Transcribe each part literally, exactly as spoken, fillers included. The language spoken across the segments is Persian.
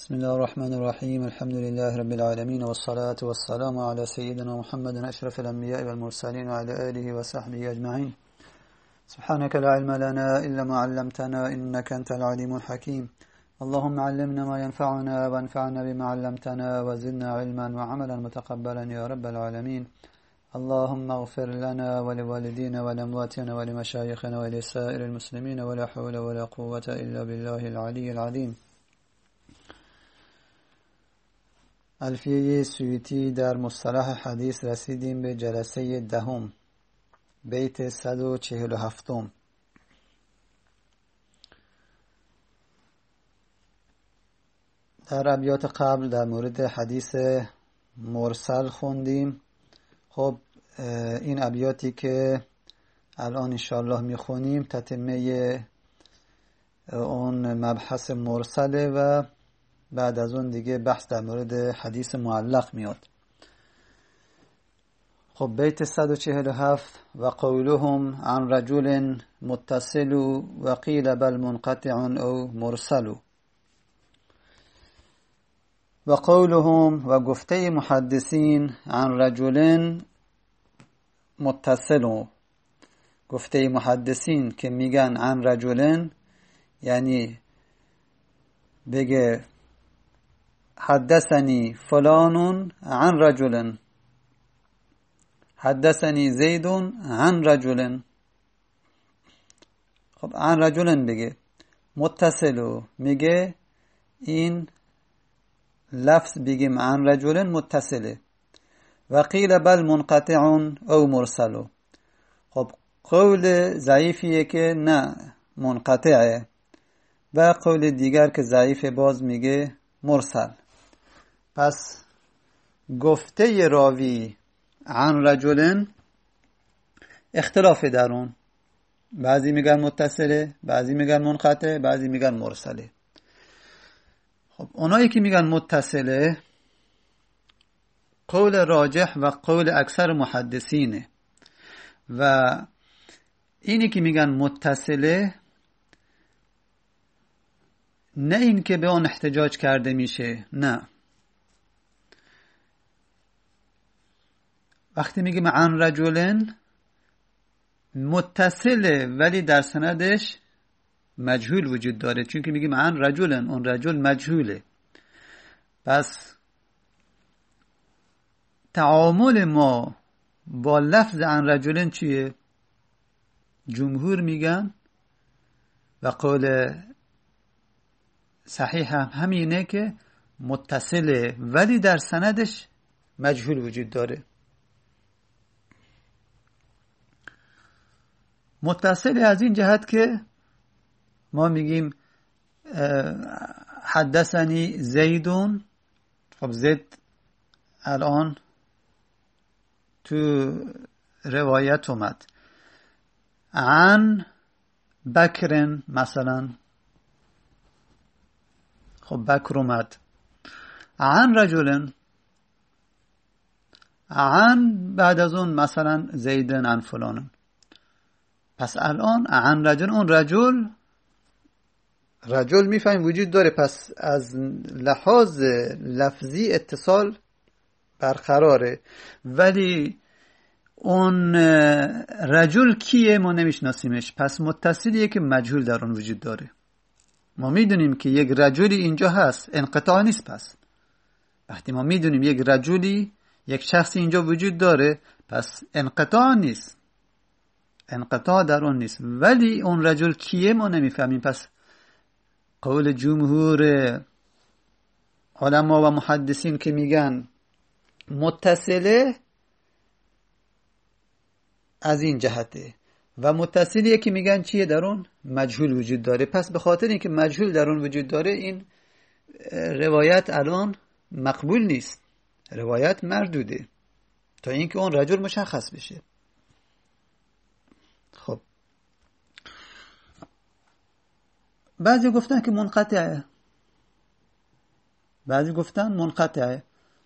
بسم الله الرحمن الرحيم الحمد لله رب العالمين والصلاة والسلام على سيدنا محمد أشرف الأنبياء والمرسلين وعلى آله وصحبه أجمعين. سبحانك لا علم لنا إلا ما علمتنا إنك أنت العليم الحكيم. اللهم علمنا ما ينفعنا وانفعنا بما علمتنا وزدنا علما وعملا متقبلا يا رب العالمين. اللهم اغفر لنا ولوالدينا ولأمواتنا ولمشايخنا ولسائر المسلمين ولا حول ولا قوة إلا بالله العلي العظيم. الفیه سیوطی در مصطلح حدیث رسیدیم به جلسه دهم، بیت صد و چهل و هفتم. در ابیات قبل در مورد حدیث مرسل خوندیم. خب این ابیاتی که الان انشاءالله میخونیم تتمه اون مبحث مرسله و بعد از اون دیگه بحث در مورد حدیث معلق میاد. خب بیت صد و چهل و هفت: و قولهم عن رجل متصل و قیل بل منقطع او مرسل. و قولهم و گفته محدثین عن رجل متصل، گفته محدثین که میگن عن رجل یعنی بگه حدثني فلان عن رجل، حدثني زید عن رجل. خب عن رجل بگه، متصل میگه این لفظ بگیم عن رجل متصله. و قیل بل منقطع او مرسل. خب قول ضعیفیه که نه منقطعه، و قول دیگر که ضعیف باز میگه مرسل. پس گفته راوی عن رجل اختلاف در اون، بعضی میگن متصله، بعضی میگن منقطع، بعضی میگن مرسله. خب اونایی که میگن متصله قول راجح و قول اکثر محدثینه، و اینی که میگن متصله نه این که به اون احتجاج کرده میشه، نه. وقتی میگیم عن رجل متصله ولی در سندش مجهول وجود داره، چون که میگیم عن رجل، اون رجل مجهوله. پس تعامل ما با لفظ عن رجل چیه؟ جمهور میگن و قول صحیح هم همینه که متصله ولی در سندش مجهول وجود داره. متصل از این جهت که ما میگیم حدثنی زیدون. خب زید الان تو روایت اومد عن بکرن مثلا. خب بکر اومد عن رجل، عن بعد از اون مثلا زیدن عن فلان. پس الان عن رجل، اون رجل رجل میفهمیم وجود داره، پس از لحاظ لفظی اتصال برقراره، ولی اون رجل کیه ما نمیشناسیمش. پس متصلیه که مجهول در اون وجود داره. ما میدونیم که یک رجلی اینجا هست، انقطاع نیست. پس وقتی ما میدونیم یک رجلی، یک شخصی اینجا وجود داره، پس انقطاع نیست، انقطاع در اون نیست، ولی اون رجل کیه ما نمیفهمیم. پس قول جمهور علما و محدثین که میگن متصله از این جهته، و متصلیه که میگن چیه در اون مجهول وجود داره. پس به خاطر اینکه مجهول در اون وجود داره این روایت الان مقبول نیست، روایت مردوده تا اینکه اون رجل مشخص بشه. خب بعضی گفتن که منقطعه، بعضی گفتن منقطعه،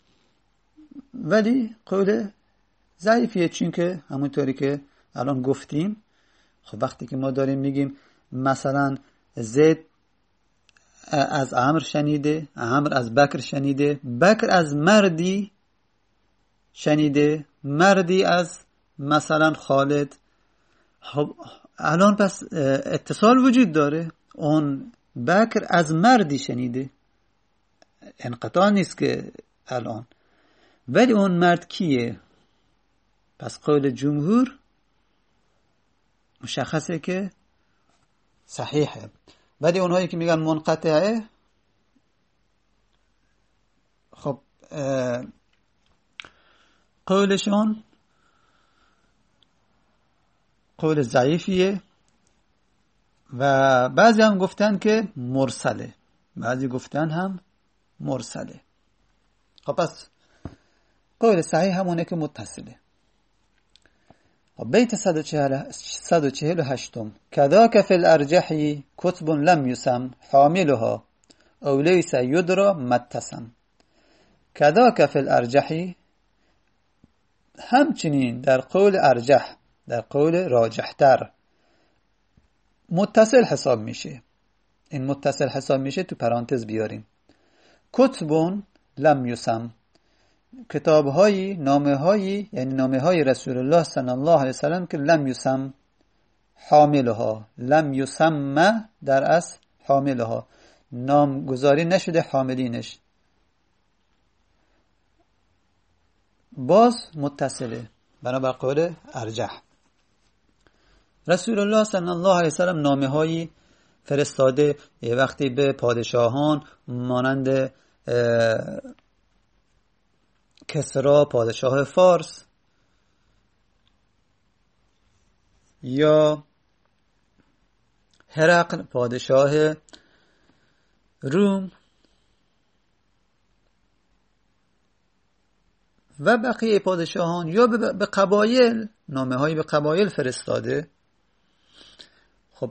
ولی قول ضعیفیه، چون که همونطوری که الان گفتیم. خب وقتی که ما داریم میگیم مثلا زید از عمرو شنیده، عمرو از بکر شنیده، بکر از مردی شنیده، مردی از مثلا خالد. خب الان پس اتصال وجود داره، اون بکر از مردی شنیده، انقطاع نیست که الان. ولی اون مرد کیه؟ پس قول جمهور مشخصه که صحیحه. ولی اونهایی که میگن منقطعه، خب قولشون قول ضعیفیه و بعضی هم گفتن که مرسله، بعضی گفتن هم مرسله. خب پس قول صحیح همونه که متصله. بیت صد و چهل و هشتم کذاک فی الارجحی کتب لم یسم حاملها او لیس یدرا متصم. کذاک فی الارجحی، همچنین در قول ارجح، در قول راجحتر متصل حساب میشه. این متصل حساب میشه تو پرانتز بیاریم. کتب لم یسم، کتاب‌هایی، نامه‌هایی، یعنی نامه‌های رسول الله صلی الله علیه وسلم که لم یسم حاملها، لم یسم در اصل حاملها، نامگذاری نشده حاملینش، باز متصله بنابر قول ارجح. رسول الله صلی الله علیه وسلم نامه‌هایی فرستاده یه وقتی به پادشاهان مانند کسرا پادشاه فارس یا هرقل پادشاه روم و بقیه پادشاهان، یا به قبایل نامه هایی به قبایل فرستاده. خب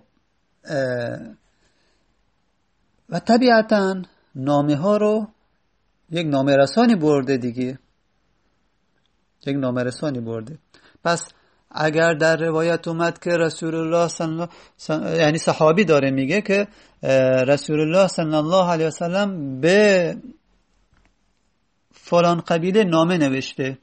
و طبیعتاً نامه ها رو یک نامه رسانی برده دیگه، یک نامه رسانی برده. پس اگر در روایت اومد که رسول الله صلی الله صلی... یعنی صحابی داره میگه که رسول الله صلی الله علیه وسلم به فلان قبیله نامه نوشته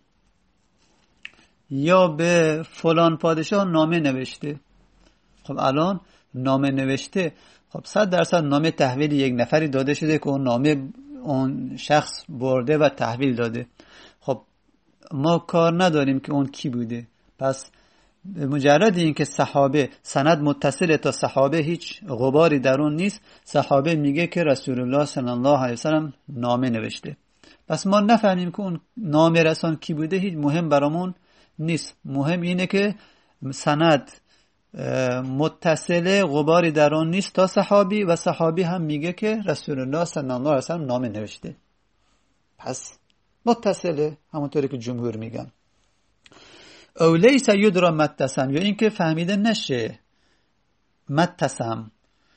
یا به فلان پادشاه نامه نوشته، خب الان نامه نوشته، خب صد درصد نامه تحویل یک نفری داده شده که اون نامه اون شخص برده و تحویل داده. خب ما کار نداریم که اون کی بوده. پس مجرد این که صحابه سند متصل تا صحابه هیچ غباری در اون نیست، صحابه میگه که رسول الله صلی الله علیه وسلم نامه نوشته. پس ما نفهمیم که اون نامه رسان کی بوده هیچ مهم برامون نیست. مهم اینه که سند متصله، غباری در اون نیست تا صحابی، و صحابی هم میگه که رسول الله صلی الله علیه وسلم نامه نوشته. پس متصله همونطوری که جمهور میگن. او لیس یدرا متصم، یا این که فهمیده نشه متصم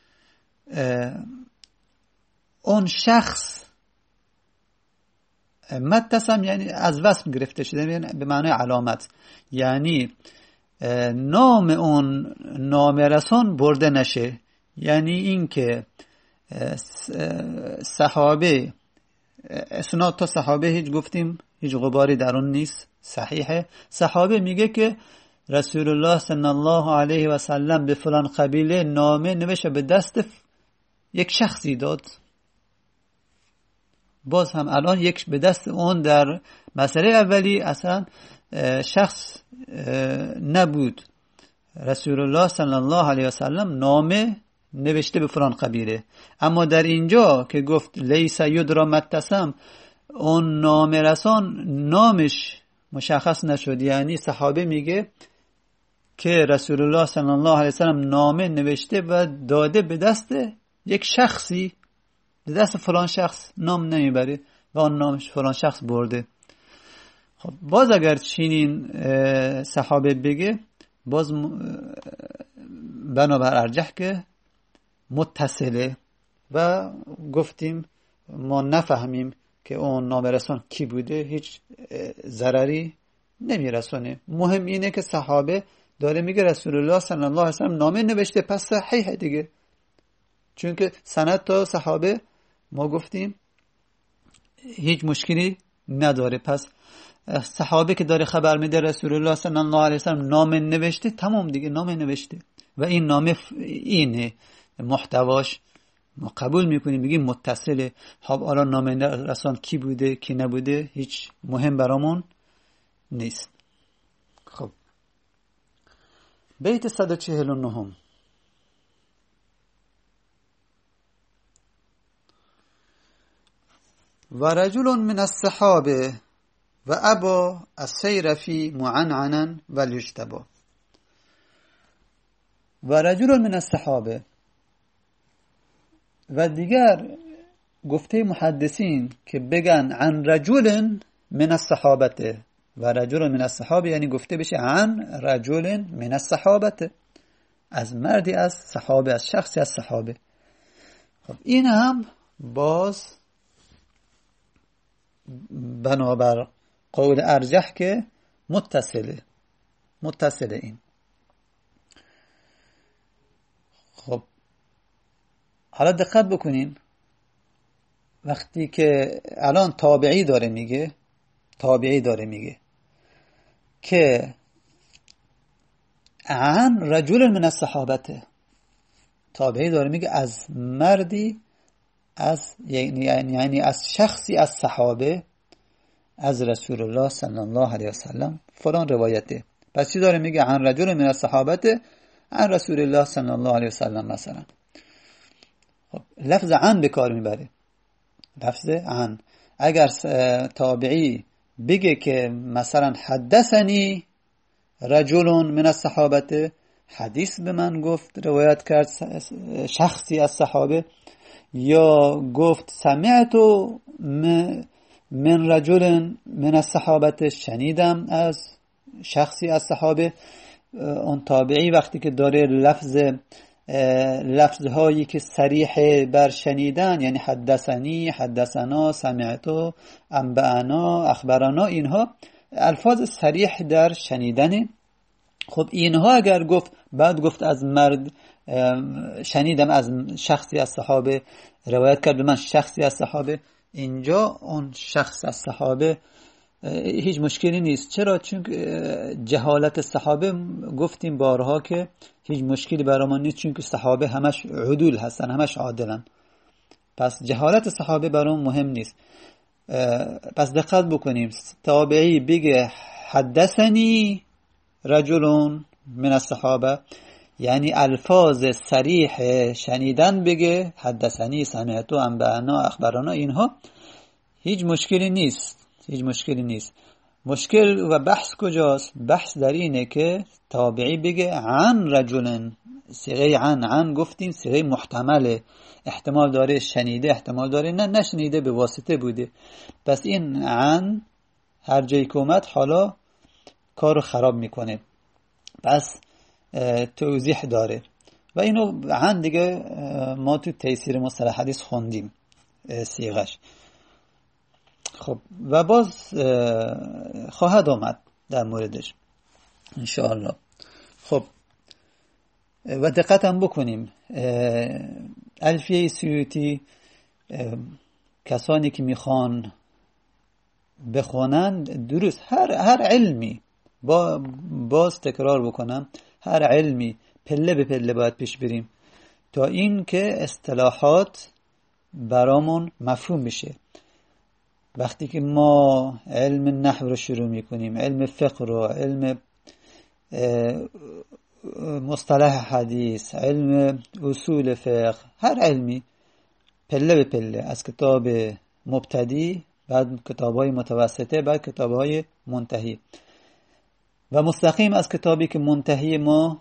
اون شخص، متصم یعنی از وصف گرفته شده به معنای علامت، یعنی نام اون نام رسان برده نشه، یعنی این که صحابه اسناد تا صحابه هیچ گفتیم هیچ غباری در اون نیست، صحیحه. صحابه میگه که رسول الله صلی الله علیه و سلم به فلان قبیله نامه نوشته به دست یک شخصی داد. باز هم الان یک به دست اون در مسئله اولی اصلا شخص نبود. رسول الله صلی الله علیه و سلم نامه نوشته به فلان قبیله، اما در اینجا که گفت لیس یدرا متصم، اون نامه رسان نامش مشخص نشد، یعنی صحابه میگه که رسول الله صلی الله علیه و سلم نامه نوشته و داده به دست یک شخصی، به دست فلان شخص نام نمیبره و اون نامش فلان شخص برده. خب باز اگر چنین صحابه بگه، باز بنابر ارجح که متصله و گفتیم ما نفهمیم که اون نامه رسان کی بوده، هیچ ضرری نمیرسونه. مهم اینه که صحابه داره میگه رسول الله صلی الله علیه و سلم نامه نوشته، پس صحیحه دیگه. چون که سند تا صحابه ما گفتیم هیچ مشکلی نداره. پس صحابه که داره خبر میده رسول الله صلی الله علیه وسلم نام نوشته، تمام دیگه نام نوشته و این نام اینه محتواش، ما قبول میکنیم بگیم متصله. خب حالا نام رسان کی بوده کی نبوده هیچ مهم برامون نیست. خب بیت صد و چهل و نه و رجل من الصحابه و ابا السیر فی معنعنا ولیجتبا. و رجل من الصحابه و دیگر گفته محدثین که بگن عن رجل من الصحابه و رجل من الصحابه یعنی گفته بشه عن رجل من الصحابه، از مردی از صحابه، از شخصی از صحابه. خب این هم باز بنابر قول ارجح که متصله متصله این. خب حالا دقت بکنین وقتی که الان تابعی داره میگه تابعی داره میگه که عن رجل من الصحابه، تابعی داره میگه از مردی از یعنی یعنی از شخصی از صحابه از رسول الله صلی الله علیه وسلم فلان روایته. پس چی داره میگه؟ عن رجل من الصحابه عن رسول الله صلی الله علیه وسلم مثلا. خب لفظ عن به کار میبره، لفظ عن. اگر تابعی بگه که مثلا حدثنی رجل من الصحابه، حدیث به من گفت روایت کرد شخصی از صحابه، یا گفت سمعت من رجل من الصحابه، شنیدم از شخصی از صحابه، اون تابعی وقتی که داره لفظ لفظهایی که صریح بر شنیدن یعنی حدثنی، حدثنا، سمعتو، انبأنا، اخبرنا، اینها الفاظ صریح در شنیدن. خب اینها اگر گفت بعد گفت از مرد شنیدم از شخصی از صحابه روایت کرد به من شخصی از صحابه، اینجا اون شخص از صحابه هیچ مشکلی نیست. چرا؟ چون جهالت صحابه گفتیم بارها که هیچ مشکلی برامون نیست، چون که صحابه همش عدول هستن، همش عادلن. پس جهالت صحابه برامون مهم نیست. پس دقت بکنیم تابعی بگه حدثنی رجلون من الصحابه یعنی الفاظ صریح شنیدن بگه حدثنی، سمعتو، انبأنا، اخبرنا، اینها هیچ مشکلی نیست، هیچ مشکلی نیست. مشکل و بحث کجاست؟ بحث در اینه که تابعی بگه عن رجل، صیغه عن عن گفتیم صیغه محتمله، احتمال داره شنیده، احتمال داره نه نشنیده، به واسطه بوده. پس این عن هر جایی که اومد حالا کارو خراب میکنه، پس توضیح داره و اینو عن دیگه ما تو تیسیر مصطلح حدیث خوندیم صیغش. خب و باز خواهد آمد در موردش انشاءالله. خب و دقت هم بکنیم الفیه سیوطی کسانی که میخوان بخونن درست هر هر علمی با باز تکرار بکنم هر علمی پله به پله باید پیش بریم تا این که اصطلاحات برامون مفهوم بشه. وقتی که ما علم نحو رو شروع میکنیم، علم فقه رو، علم مصطلح حدیث، علم اصول فقه، هر علمی پله به پله از کتاب مبتدی، بعد کتاب‌های متوسطه، بعد کتاب‌های منتهی و مستقیم از کتابی که منتهی ما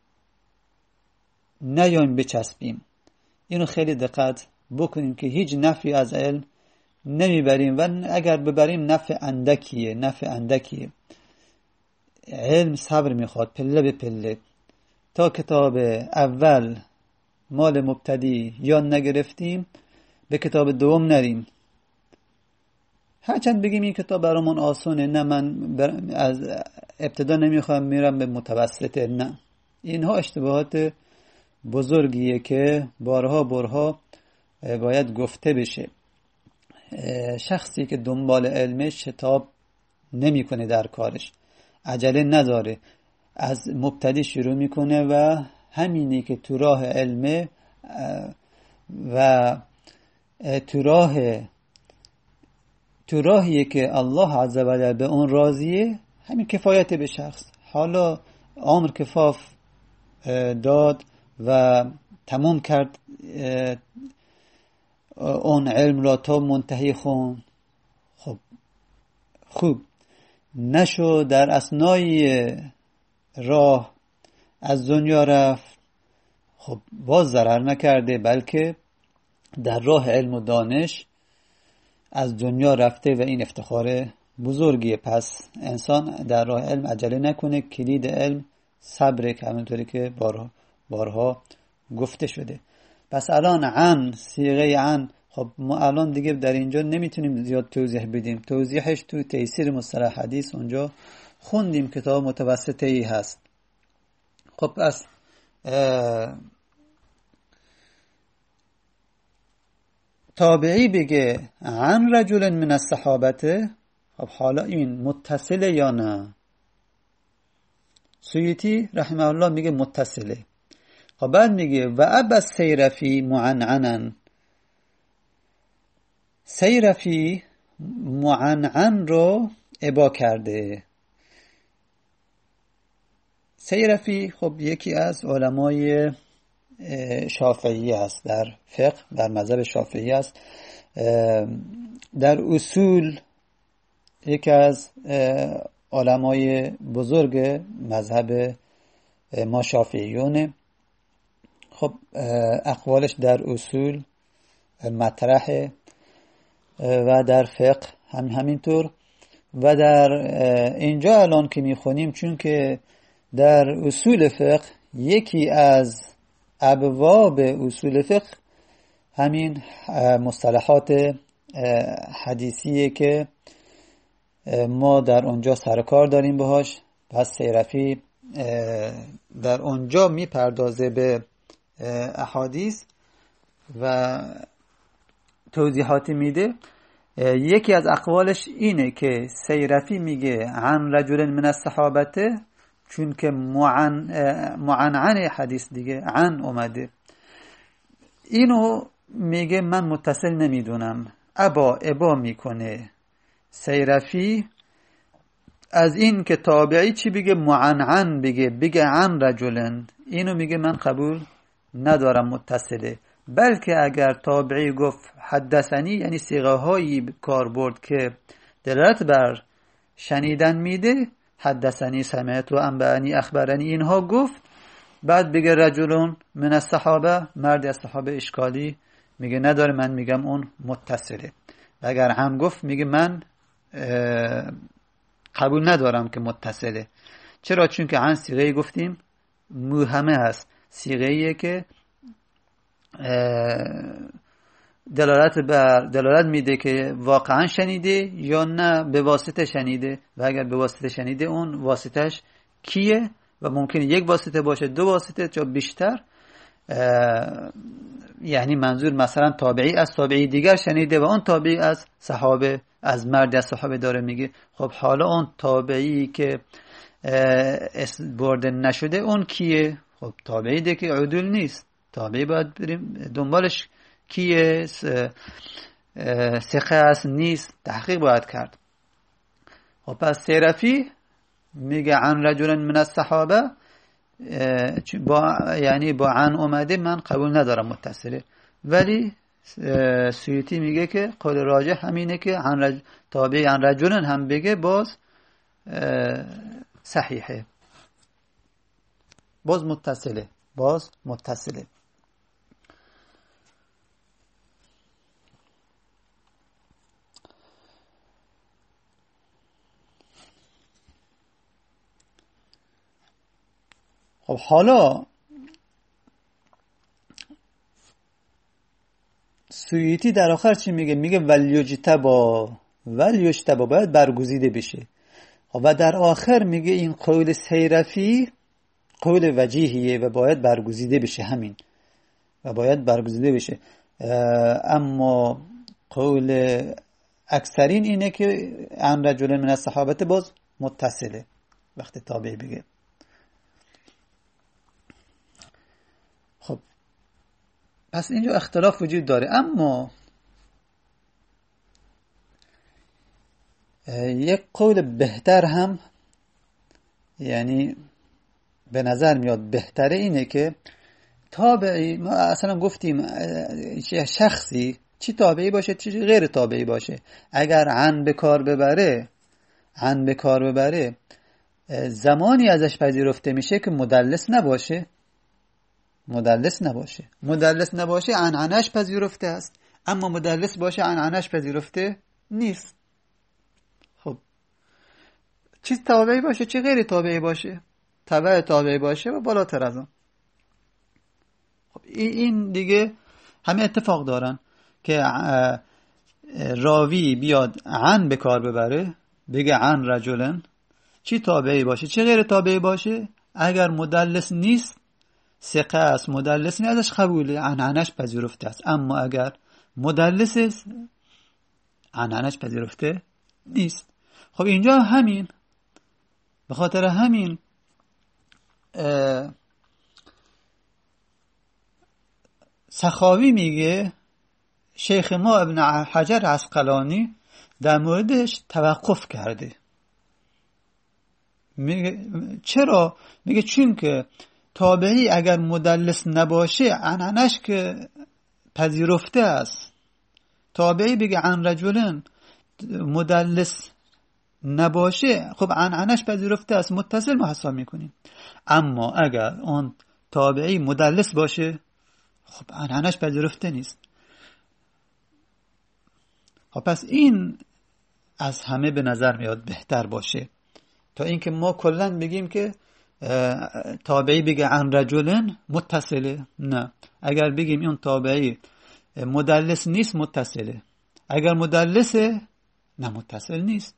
نیایم بچسبیم. اینو خیلی دقت بکنیم که هیچ نفعی از علم نمیبریم و اگر ببریم نفع اندکیه، نفع اندکیه. علم صبر میخواد، پله به پله تا کتاب اول مال مبتدی یا نگرفتیم به کتاب دوم نریم. هرچند بگیم این کتاب برامون آسونه، نه من از ابتدا نمیخوام میرم به متوسطه، نه، اینها اشتباهات بزرگیه که بارها بارها باید گفته بشه. شخصی که دنبال علمش شتاب نمیکنه در کارش، عجله نداره، از مبتدی شروع میکنه و همینی که تو راه علمه و تو راه تو راهیه که الله عزوجل به اون راضیه، همین کفایت به شخص. حالا عمر کفاف داد و تمام کرد اون علم را تا منتهی خون، خب خوب نشو در اثنای راه از دنیا رفت، خب باز ضرر نکرده، بلکه در راه علم و دانش از دنیا رفته و این افتخار بزرگیه. پس انسان در راه علم عجله نکنه. کلید علم صبره که همونطوری که بارها بارها گفته شده. پس الان عن، صیغه عن، خب ما الان دیگه در اینجا نمیتونیم زیاد توضیح بدیم، توضیحش تو تیسیر مصطلح حدیث اونجا خوندیم، کتاب متوسطه ای هست. خب پس تابعی بگه عن رجل من الصحابه، خب حالا این متصله یا نه؟ سیوطی رحمه الله میگه متصله. خب بعد میگه و ابا سیرفی معنعنا، سیرفی معنعن رو ابا کرده. سیرفی خب یکی از علمای شافعی است، در فقه در مذهب شافعی است، در اصول یکی از علمای بزرگ مذهب ما شافعیونه. خب اقوالش در اصول مطرحه و در فقه هم همینطور. و در اینجا الان که میخونیم، چون که در اصول فقه یکی از ابواب اصول فقه همین مصطلحات حدیثیه که ما در اونجا سرکار داریم باهاش. پس سیرفی در اونجا میپردازه به احادیث و توضیحاتی میده. یکی از اقوالش اینه که سیرفی میگه عن رجل من الصحابه، چون که معن معنعن حدیث دیگه عن اومده، اینو میگه من متصل نمیدونم، ابا ابا میکنه سیرفی از این که تابعی چی بگه معنعن بگه بگه عن رجلن، اینو میگه من قبول ندارم متصله. بلکه اگر تابعی گفت حدثنی، یعنی صیغه هایی کار برد که دلالت بر شنیدن میده، حدثنی، سمعت و انبعنی، اخبرنی، اینها گفت، بعد بگه رجلون من الصحابه، مرد از صحابه، اشکالی میگه نداره، من میگم اون متصله. و اگر هم گفت میگه من قبول ندارم که متصله. چرا؟ چون که عن صیغه گفتیم موهمه هست، صیغه‌ایه که دلالت بر دلالت میده که واقعا شنیده یا نه به واسطه شنیده. و اگر به واسطه شنیده، اون واسطش کیه؟ و ممکنه یک واسطه باشه، دو واسطه یا بیشتر. یعنی منظور مثلا تابعی از تابعی دیگر شنیده و اون تابعی از صحابه، از مرد از صحابه داره میگه. خب حالا اون تابعی که برده نشده اون کیه؟ خب تابعی ده که عدول نیست، تابعی باید بریم دنبالش کیه، ثقه است نیست، تحقیق باید کرد. خب پس سیرفی میگه عن رجل من الصحابه، با یعنی با عن اومده من قبول ندارم متصله. ولی سیوطی میگه که قول راجح همینه که عن رج... تابعی عن رجل هم بگه باز صحیحه، باز متصله، باز متصله. خب حالا سیوطی در آخر چی میگه؟ میگه ولیجتبا، ولیجتبا باید برگزیده بشه. و در آخر میگه این قول سیرفی قول وجیهیه و باید برگزیده بشه، همین و باید برگزیده بشه. اما قول اکثرین اینه که عن رجل من الصحابه باز متصله وقتی تابعی بگه. خب پس اینجا اختلاف وجود داره. اما یک قول بهتر هم، یعنی به نظر میاد بهتره، اینه که تابعی، ما اصلا گفتیم شخصی چی تابعی باشه چی غیر تابعی باشه، اگر عن به کار ببره عن به کار ببره زمانی ازش پذیرفته میشه که مدلس نباشه مدلس نباشه مدلس نباشه عنعنش پذیرفته است، اما مدلس باشه عنعنش پذیرفته نیست. خب چی تابعی باشه چی غیر تابعی باشه؟ تبع تابعی باشه و بالاتر از اون. خب این دیگه همه اتفاق دارن که راوی بیاد عن به کار ببره، بگه عن رجلن، چی تابعی باشه چی غیر تابعی باشه، اگر مدلس نیست ثقه است، مدلس نیست ازش قبوله، عنعنش پذیرفته است، اما اگر مدلس است عنعنش پذیرفته نیست. خب اینجا همین، به خاطر همین سخاوی میگه شیخ ما ابن حجر عسقلانی در موردش توقف کرده. میگه چرا؟ میگه چون که تابعی اگر مدلس نباشه عنعنش که پذیرفته است. تابعی بگه عن رجلن مدلس نباشه، خب عنعنش پذیرفته است، متصل ما حساب میکنیم. اما اگر اون تابعی مدلس باشه خب عنعنش پذیرفته نیست. خب پس این از همه به نظر میاد بهتر باشه تا اینکه ما کلا بگیم که تابعی بگه عن رجلن متصله. نه، اگر بگیم اون تابعی مدلس نیست متصله، اگر مدلسه نه متصل نیست،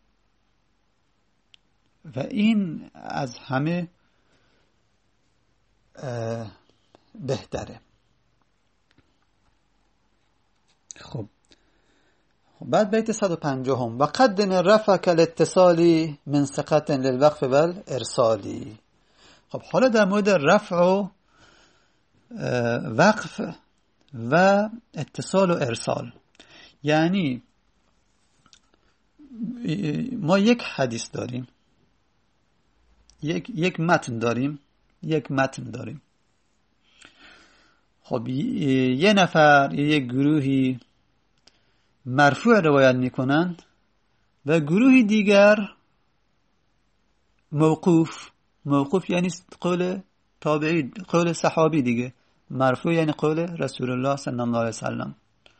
و این از همه بهتره. خب بعد بیت صد و پنجاه هم و قدم رفع کالاتصالی من ثقة للوقف والارسالی. خب حالا در مورد رفع و وقف و اتصال و ارسال، یعنی ما یک حدیث داریم، یک یک متن داریم یک متن داریم خب یه نفر یک گروهی مرفوع روایت میکنند و گروهی دیگر موقوف. موقوف یعنی قول تابعی، قول صحابی دیگه. مرفوع یعنی قول رسول الله صلی الله علیه وسلم.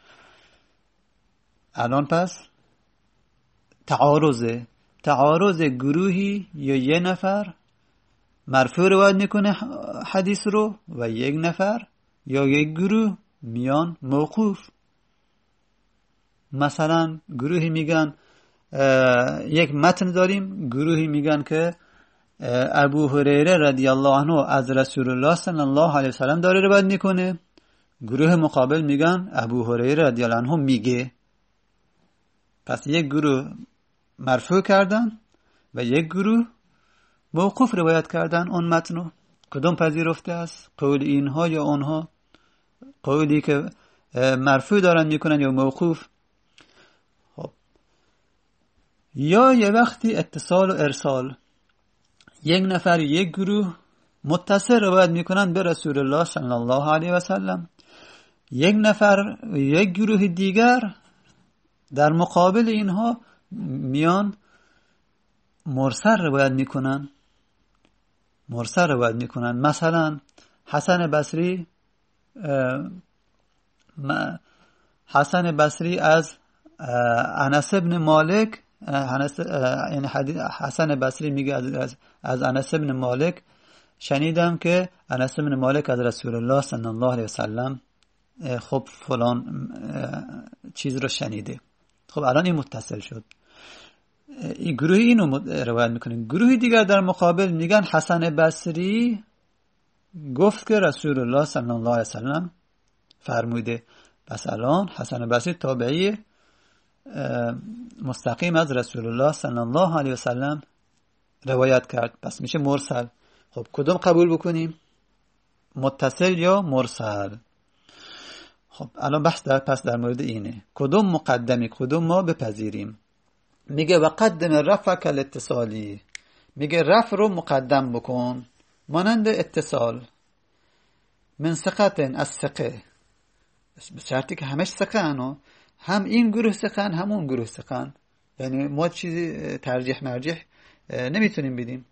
الان پس تعارضه تعارض گروهی یا یه نفر مرفوع روایت میکنه حدیث رو و یک نفر یا یک گروه میان موقوف. مثلا گروهی میگن یک متن داریم، گروهی میگن که ابو هریره رضی الله عنه از رسول الله صلی الله علیه وسلم داره روایت میکنه، گروه مقابل میگن ابو هریره رضی الله عنه میگه. پس یک گروه مرفوع کردن و یک گروه موقوف روایت کردن اون متنو. کدوم پذیرفته است؟ قول اینها یا اونها؟ قولی که مرفوع دارن میکنن یا موقوف؟ خب یا یه وقتی اتصال و ارسال، یک نفر یک گروه متصل روایت میکنن به رسول الله صلی الله علیه و سلم، یک نفر یک گروه دیگر در مقابل اینها میان مرسل روایت میکنن مرسل روایت میکنن. مثلا حسن بصری حسن بصری از انس بن مالک، یعنی حسن بصری میگه از از انس بن مالک شنیدم که انس بن مالک از رسول الله صلی الله علیه وسلم خب فلان چیز رو شنیده. خب الان این متصل شد. این گروهی اینو روایت میکنه، گروهی دیگر در مقابل میگن حسن بصری گفت که رسول الله صلی الله علیه وسلم فرموده. پس الان حسن بصری تابعی مستقیم از رسول الله صلی الله علیه وسلم روایت کرد، پس میشه مرسل. خب کدوم قبول بکنیم؟ متصل یا مرسل؟ خب الان بحث در پس در مورد اینه کدوم مقدمی کدوم ما بپذیریم. میگه و قدم رفع کالاتصالی، میگه رفع رو مقدم بکن مانند اتصال. من ثقتن از ثقه، به شرطی که همش ثقه‌ن، هم این گروه ثقه‌ن هم اون گروه ثقه‌ن، یعنی ما چیزی ترجیح مرجح نمیتونیم بدیم،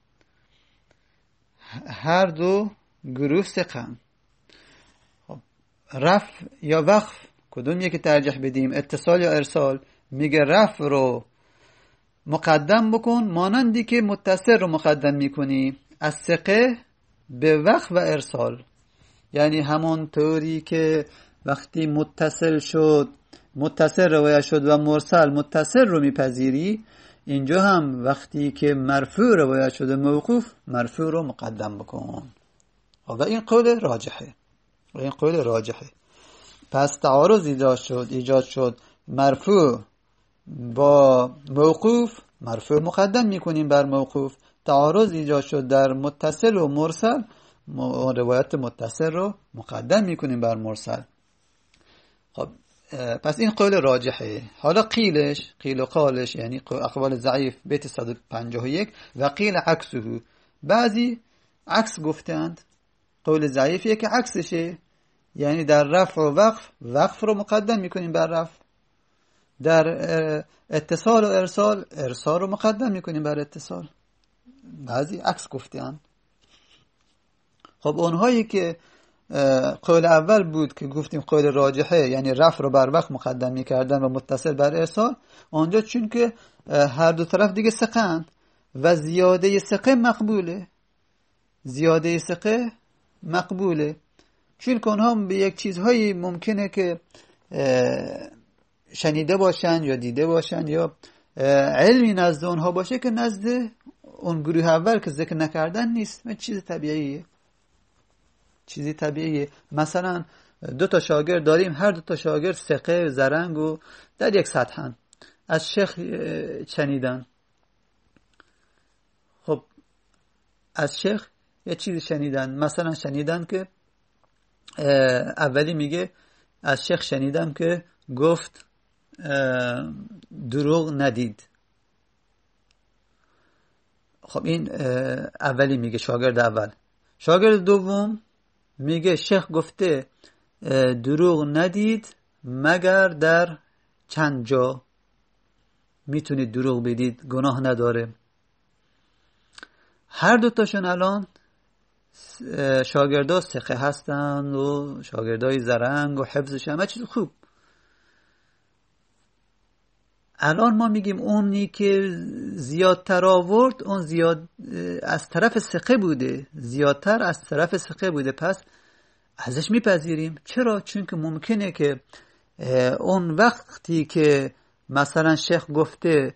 هر دو گروه ثقه‌ن. خب رفع یا وقف کدوم یکی ترجیح بدیم، اتصال یا ارسال؟ میگه رفع رو مقدم بکن مانندی که متصل رو مقدم میکنی از ثقه به وقف و ارسال. یعنی همون طوری که وقتی متصل شد متصل روایت شد و مرسل متصل رو میپذیری، اینجا هم وقتی که مرفوع روایت شده موقوف مرفوع رو مقدم بکن. و این قول راجحه و این قول راجحه. پس تعارض ایجاد شد ایجاد شد مرفوع با موقوف، مرفوع مقدم میکنیم بر موقوف. تعارض ایجاد شد در متصل و مرسل، روایت متصل رو مقدم میکنیم بر مرسل. خب پس این قول راجحه. حالا قیلش، قیل و قالش، یعنی اقوال ضعیف، بیت صد و پنجاه و یک و قیل عکسه، بعضی عکس گفتند. قول ضعیفیه که عکسشه، یعنی در رفع و وقف وقف رو مقدم میکنیم بر رفع، در اتصال و ارسال ارسال رو مقدم میکنیم بر اتصال. بعضی عکس گفتند. خب اونهایی که قول اول بود که گفتیم قول راجحه، یعنی رفع رو بر وقت مقدم میکردن و متصل بر ارسال، آنجا چون که هر دو طرف دیگه ثقه‌اند و زیاده ثقه مقبوله، زیاده ثقه مقبوله، چون که اونها به یک چیزهایی ممکنه که شنیده باشن یا دیده باشن یا علمی نزد اونها باشه که نزد اون گروه اول که ذکر نکردن نیست. چیز طبیعیه، چیزی طبیعیه. مثلا دو تا شاگرد داریم، هر دو تا شاگرد ثقه زرنگ و در یک سطحن، از شیخ شنیدن. خب از شیخ یه چیزی شنیدن، مثلا شنیدن که اولی میگه از شیخ شنیدم که گفت دروغ ندید. خب این اولی میگه شاگرد اول. شاگرد دوم میگه شیخ گفته دروغ ندید مگر در چند جا، میتونید دروغ بدید گناه نداره. هر دوتاشون الان شاگردا ثقه هستند و شاگردای زرنگ و حفظش همه چیز خوب. الان ما میگیم اونی که زیادتر آورد اون زیاد از طرف ثقه بوده، زیادتر از طرف ثقه بوده، پس ازش میپذیریم. چرا؟ چون که ممکنه که اون وقتی که مثلا شیخ گفته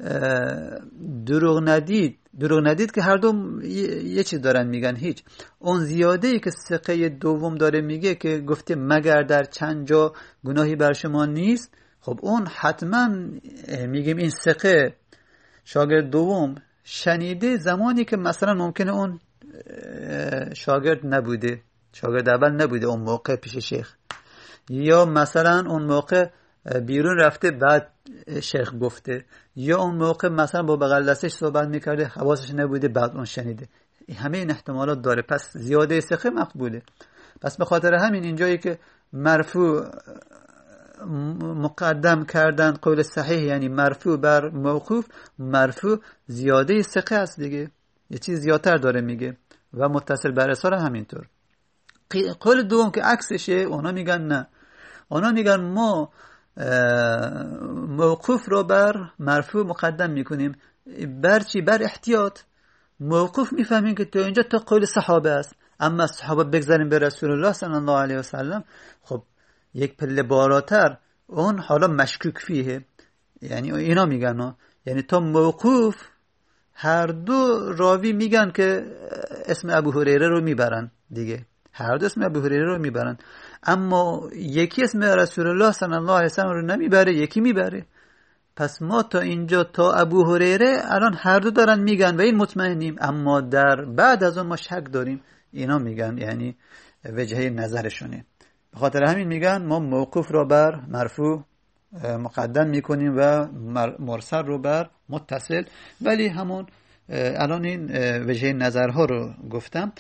دروغ ندید، دروغ ندید که هر دو یه چیز دارن میگن، هیچ. اون زیاده‌ای که ثقه دوم داره میگه که گفته مگر در چند جا گناهی بر شما نیست، خب اون حتما میگیم این ثقه شاگرد دوم شنیده زمانی که مثلا ممکنه اون شاگرد نبوده، شاگرد اول نبوده اون موقع پیش شیخ، یا مثلا اون موقع بیرون رفته بعد شیخ گفته، یا اون موقع مثلا با بغل دستش صحبت میکرده حواسش نبوده بعد اون شنیده. همه این احتمالات داره، پس زیاده ثقه مقبوله. پس به خاطر همین اینجایی که مرفوع مقدم کردن قول صحیح، یعنی مرفوع بر موقوف، مرفوع زیاده ثقه است دیگه، یه چیز زیادتر داره میگه، و متصل بر ارسال همینطور. قول دوم که عکسشه، اونا میگن نه، اونا میگن ما موقوف رو بر مرفوع مقدم میکنیم. بر چی؟ بر احتیاط. موقوف میفهمیم که تو اینجا تا قول صحابه است، اما صحابه بگذاریم به رسول الله صلی الله علیه و سلم، خب یک پله بالاتر اون حالا مشکوک فیه، یعنی اینا میگن، یعنی تا موقوف هر دو راوی میگن که اسم ابو هریره رو میبرن، دیگه، هر دو اسم ابو هریره رو میبرن، اما یکی اسم رسول الله صلی الله علیه و سلم رو نمیبره، یکی میبره. پس ما تا اینجا تا ابو هریره الان هر دو دارن میگن و این مطمئنیم، اما در بعد از اون ما شک داریم اینا میگن، یعنی وجهه نظرشونه. به خاطر همین میگن ما موقوف رو بر مرفوع مقدم میکنیم و مرسل رو بر متصل. ولی همون الان این وجهه نظرها رو گفتم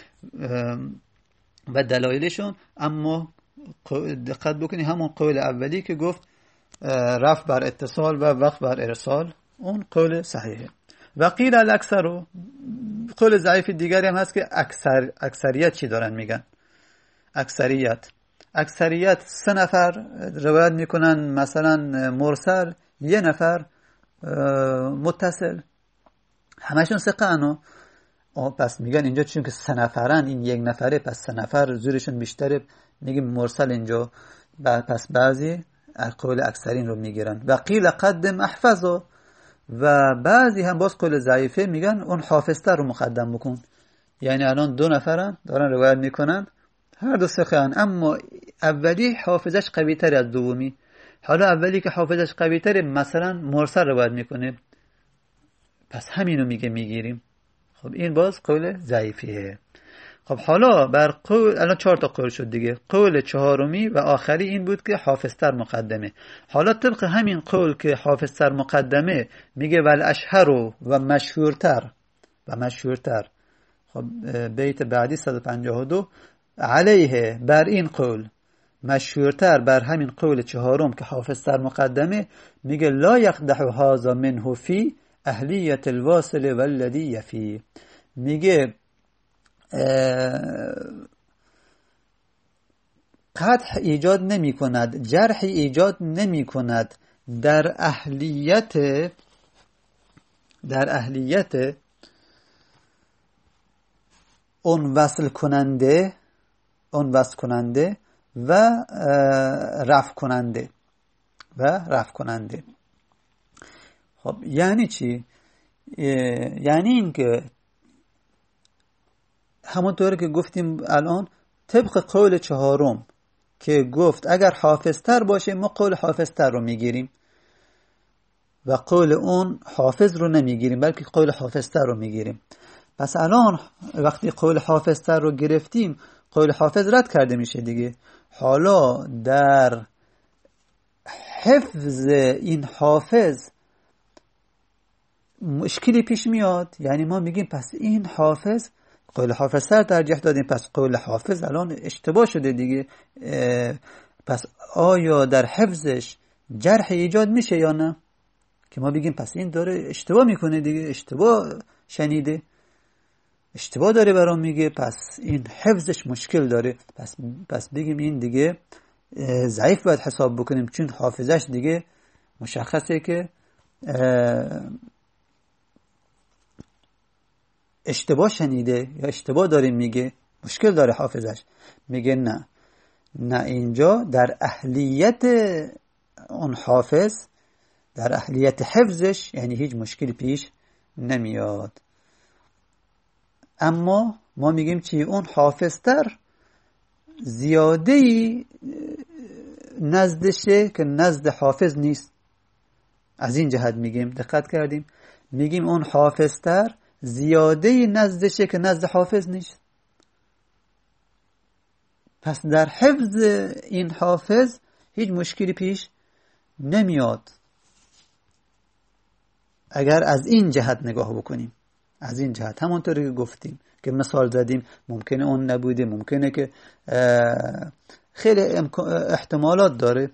و دلایلشون، اما دقت بکنی همون قول اولی که گفت رفع بر اتصال و وقف بر ارسال، اون قول صحیحه. و قیل الاکثر رو قول ضعیف دیگری هم هست که اکثر اکثریت چی دارن میگن؟ اکثریت اکثریت سه نفر روایت میکنن مثلا مرسل، یه نفر متصل، همشون ثقه انو. پس میگن اینجا چون که سه نفرن این یک نفره، پس سه نفر زورشون بیشتره، میگیم مرسل اینجا. پس بعضی قول اکثرین رو میگیرن. و قیل قدم احفظو، و بعضی هم باز قول ضعیفه میگن اون حافظتر رو مقدم بکن. یعنی الان دو نفرن دارن روایت میکنن، هر دو ثقه‌ان، اما اولی حافظش قوی تر از دومی. حالا اولی که حافظش قوی تره مثلا مرسل روایت میکنه، پس همینو میگه میگیریم. خب این باز قول ضعیفیه. خب حالا بر قول، الان چهار تا قول شد دیگه. قول چهارمی و آخری این بود که حافظتر مقدمه. حالا طبق همین قول که حافظتر مقدمه میگه ول اشهر و مشهورتر و مشهورتر. خب بیت بعدی صد و پنجاه و دو علیه بر این قول مشهورتر بر همین قول چهارم که حافظتر مقدمه میگه لا یقدح هذا منه فی اهلیت الواصل والذی یفی. میگه قدح ایجاد نمی کند، جرحی ایجاد نمی کند در اهلیت در اهلیت اون وصل کننده اون وصل کننده و رفع کننده و رفع کننده. خب یعنی چی؟ یعنی این که همونطور که گفتیم الان طبق قول چهارم که گفت اگر حافظتر باشه ما قول حافظتر رو میگیریم و قول اون حافظ رو نمیگیریم، بلکه قول حافظتر رو میگیریم. پس الان وقتی قول حافظتر رو گرفتیم قول حافظ رد کرده میشه دیگه. حالا در حفظ این حافظ مشکلی پیش میاد، یعنی ما میگیم پس این حافظ قول حافظ تر ترجیح دادیم، پس قول حافظ الان اشتباه شده دیگه. پس آیا در حفظش جرح ایجاد میشه یا نه؟ که ما بگیم پس این داره اشتباه میکنه دیگه، اشتباه شنیده، اشتباه داره برام میگه، پس این حفظش مشکل داره. پس پس بگیم این دیگه ضعیف باید حساب بکنیم، چون حافظش دیگه مشخصه که اشتباه شنیده یا اشتباه داره میگه، مشکل داره حافظش. میگه نه نه اینجا در اهلیت اون حافظ، در اهلیت حفظش یعنی هیچ مشکلی پیش نمیاد. اما ما میگیم چی؟ اون حافظتر زیادهی نزدشه که نزد حافظ نیست. از این جهت میگیم، دقت کردیم، میگیم اون حافظتر زیاده نزدشه که نزد حافظ نیست. پس در حفظ این حافظ هیچ مشکلی پیش نمیاد اگر از این جهت نگاه بکنیم. از این جهت همونطوری که گفتیم که مثال زدیم، ممکنه اون نبوده، ممکنه که خیلی احتمالات داره.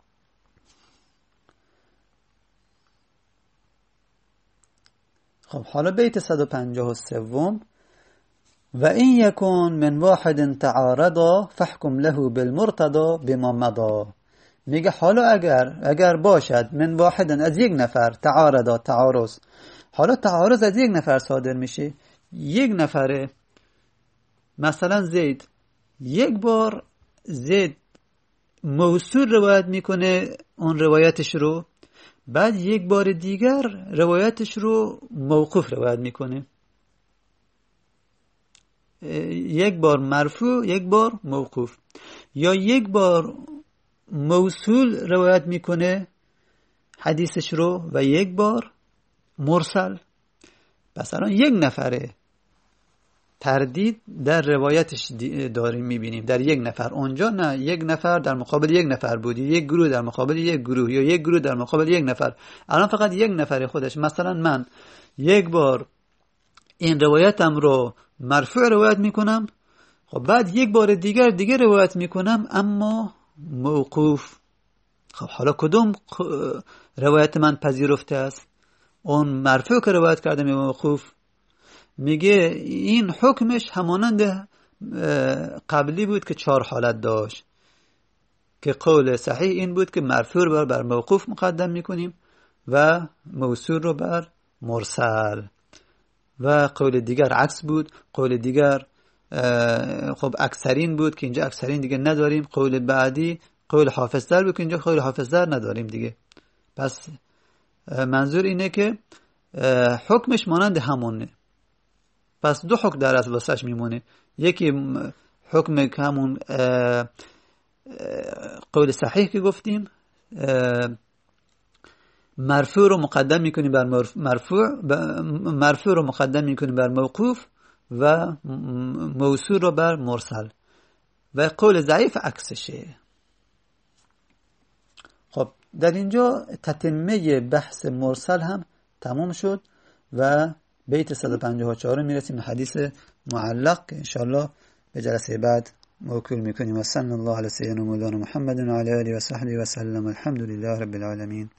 خب حالا بیت صد و پنجاه و سه و این یکون من واحد تعارضا فحکم له بالمرتضی بما مضى. میگه حالا اگر اگر باشد من واحد از یک نفر، تعارضا تعارض، حالا تعارض از یک نفر صادر میشه، یک نفره مثلا زید، یک بار زید موصول روایت میکنه اون روایتش رو، بعد یک بار دیگر روایتش رو موقوف روایت میکنه. یک بار مرفوع یک بار موقوف، یا یک بار موصول روایت میکنه حدیثش رو و یک بار مرسل. پس الان یک نفره تردید در روایتش داریم میبینیم، در یک نفر. اونجا نه، یک نفر در مقابل یک نفر بودی، یک گروه در مقابل یک گروه، یا یک گروه در مقابل یک نفر. الان فقط یک نفر خودش. مثلا من یک بار این روایتم رو مرفوع روایت میکنم، خب بعد یک بار دیگر دیگر روایت میکنم اما موقوف. خب حالا کدوم روایت من پذیرفته است؟ اون مرفوع که روایت کردم یا موقوف؟ میگه این حکمش همانند قبلی بود که چهار حالت داشت، که قول صحیح این بود که مرفوع رو بر موقوف مقدم میکنیم و موصول رو بر مرسل. و قول دیگر عکس بود. قول دیگر خب اکثرین بود که اینجا اکثرین دیگه نداریم. قول بعدی قول حافظ در بود که اینجا قول حافظ در نداریم دیگه. پس منظور اینه که حکمش مانند همونه. پس دو حکم در اصل واسش میمونه. یکی حکم همون قول صحیح که گفتیم، مرفوع رو مقدم میکنیم بر مرفوع، مرفوع رو مقدم میکنیم بر موقوف و موصول رو بر مرسل. و قول ضعیف عکسشه. خب در اینجا تتمه بحث مرسل هم تمام شد و بیت صد و پنجاه و چهار میرسیم، حدیث معلق که انشاءالله به جلسه بعد موکول میکنیم. و صلی الله علی سیدنا مولانا محمد و علی آله و صحبه و سلم. الحمد لله رب العالمین.